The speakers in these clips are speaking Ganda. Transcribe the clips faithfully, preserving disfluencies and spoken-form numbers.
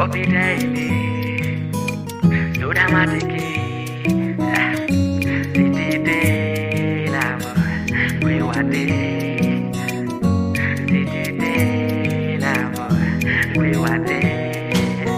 Obi daily, Sudamatiki, City day, love, we want day, City day, love, we want day.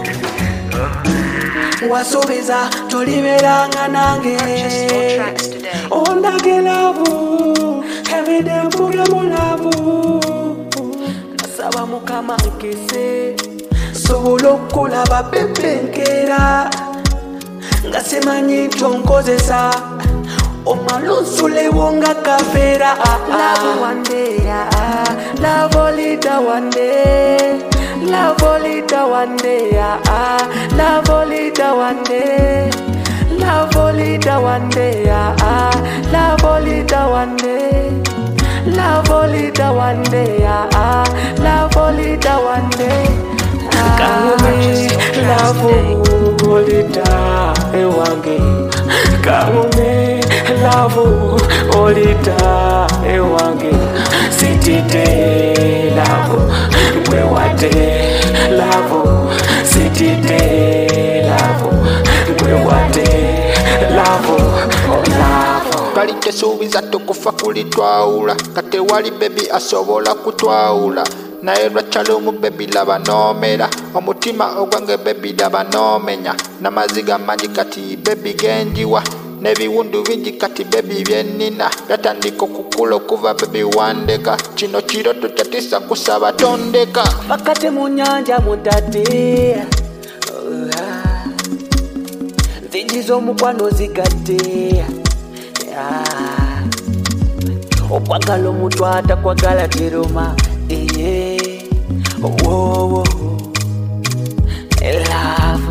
Wasubiza tuliberanga nange ondage love every day mpuge mu love nasaba mukama nkese sobola okulaba bebenkera nga simanyi kyonkozesa omalusulewo nga kafeera love one day love olida one day love olida one day love olida one day love olida one day love olida one day love olida one day love olida one day Kamume love olida ewange Kamume love olida ewange sitite love we wate love sitite love we wate love love Kalite subiza tukufa kulitwaula kate wali baby asobola kutwaula naye lwakyalo mu baby laba nomera omutima ogwange baby laba nomenya namaziga mangi kati baby genjiwa nebiwundu bingi kati baby byenina yatandika okukula okuva baby wandeka kino kiroto kyatisa kusaba tondeka bakate mu nyanja mutate nzingiza omukwano zigatte okwagala omutwata kwagala teroma eye wowo love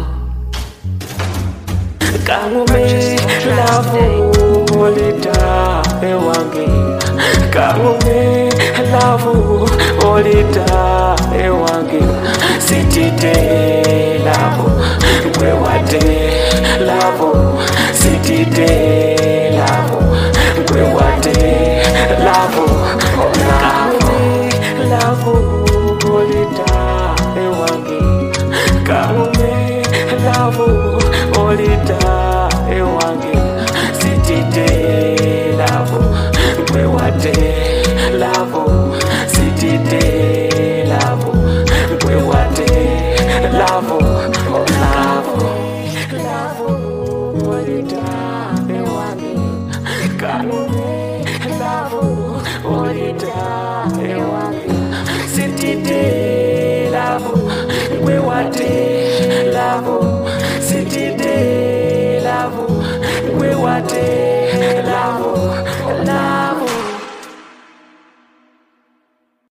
Kamume love olida ewange Kamume love olida ewange sitite love we wate love sitite love we wate love Kamume love olida ewange Kamume love olida ewange sitite love we wate love sitite love we wate love love love olida ewange Kamume love olida ewange sitite love we wate